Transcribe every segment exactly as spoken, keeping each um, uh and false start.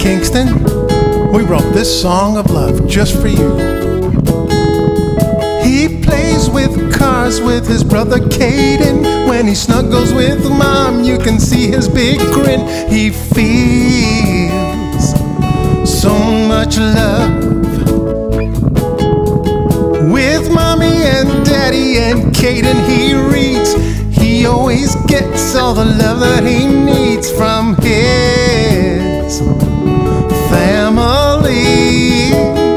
Kingston, we wrote this song of love just for you. He plays with cars with his brother Caden. When he snuggles with mom, you can see his big grin. He feels so much love with mommy and daddy and Caden. He reads, he always gets all the love that he needs from his family.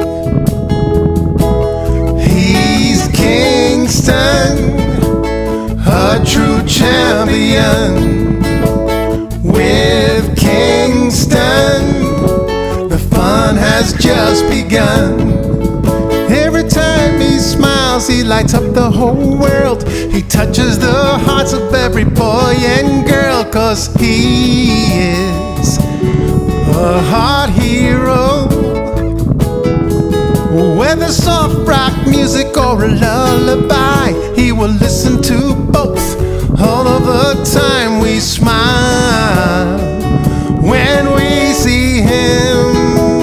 He's Kingston, a true champion. With Kingston, the fun has just begun. Every time he smiles, he lights up the whole world. He touches the hearts of every boy and girl, 'cause he is a heart hero. Whether soft rock music or a lullaby, he will listen to both all of the time. We smile when we see him.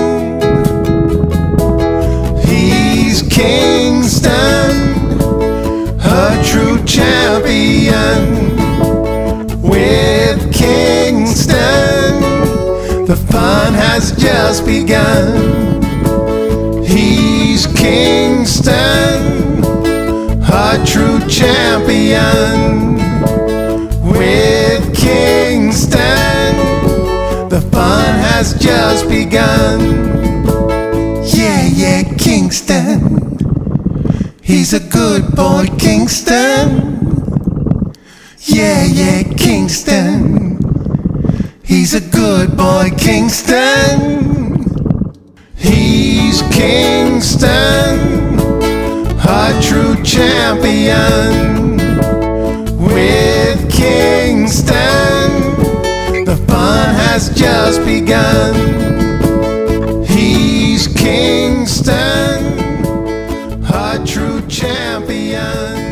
He's Kingston, a true champion. With Kingston, the fun has just begun. He's Kingston, a true champion. With Kingston, the fun has just begun. Yeah, yeah, Kingston, he's a good boy, Kingston. Yeah, yeah, Kingston, he's a good boy, Kingston. He's Kingston, a true champion. With Kingston, the fun has just begun. He's Kingston, a true champion.